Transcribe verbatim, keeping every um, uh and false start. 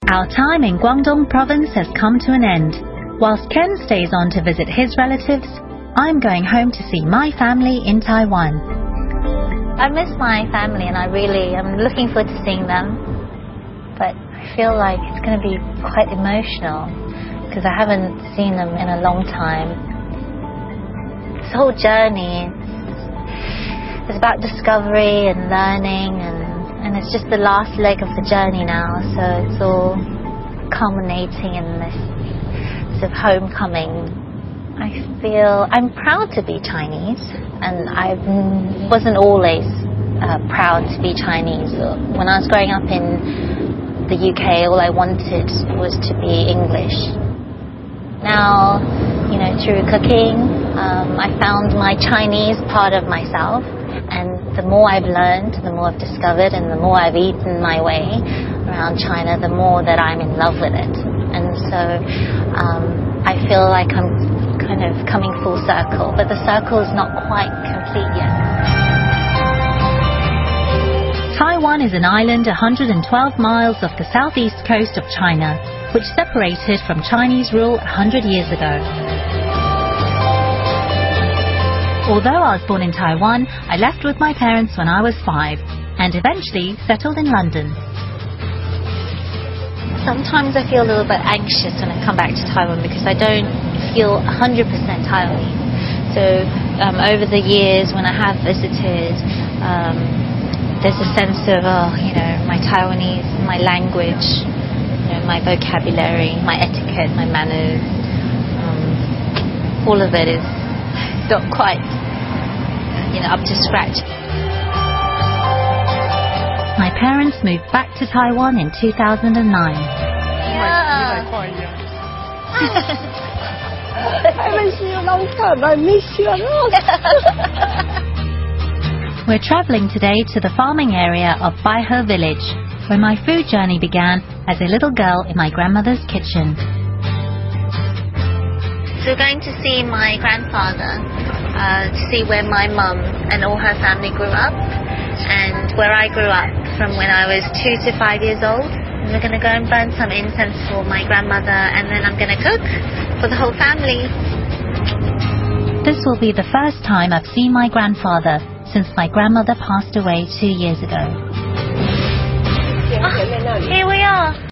Our time in Guangdong province has come to an end. Whilst Ken stays on to visit his relatives, I'm going home to see my family in Taiwan. I miss my family and I really am looking forward to seeing them. But I feel like it's going to be quite emotional because I haven't seen them in a long time. This whole journey is about discovery and learning, and and it's just the last leg of the journey now, so it's all culminating in this sort of homecoming. I feel I'm proud to be Chinese, and I wasn't always uh, proud to be Chinese. When I was growing up in the U K, all I wanted was to be English. Now, you know, through cooking, um, I found my Chinese part of myself. And the more I've learned, the more I've discovered, and the more I've eaten my way around China, the more that I'm in love with it. And so um, I feel like I'm kind of coming full circle, but the circle is not quite complete yet. Taiwan is an island one hundred twelve miles off the southeast coast of China, which separated from Chinese rule one hundred years ago. Although I was born in Taiwan, I left with my parents when I was five and eventually settled in London. Sometimes I feel a little bit anxious when I come back to Taiwan because I don't feel one hundred percent Taiwanese. So um, over the years when I have visited, um, there's a sense of, oh, you know, my Taiwanese, my language, you know, my vocabulary, my etiquette, my manners, um, all of it is not quite, you know, up to scratch. My parents moved back to Taiwan in two thousand nine. Yeah. I miss you a long time. I miss you a lot. We're travelling today to the farming area of Baihe village, where my food journey began as a little girl in my grandmother's kitchen. So we're going to see my grandfather, uh, to see where my mum and all her family grew up, and where I grew up from when I was two to five years old. And we're going to go and burn some incense for my grandmother, and then I'm going to cook for the whole family. This will be the first time I've seen my grandfather since my grandmother passed away two years ago. Oh, here we are.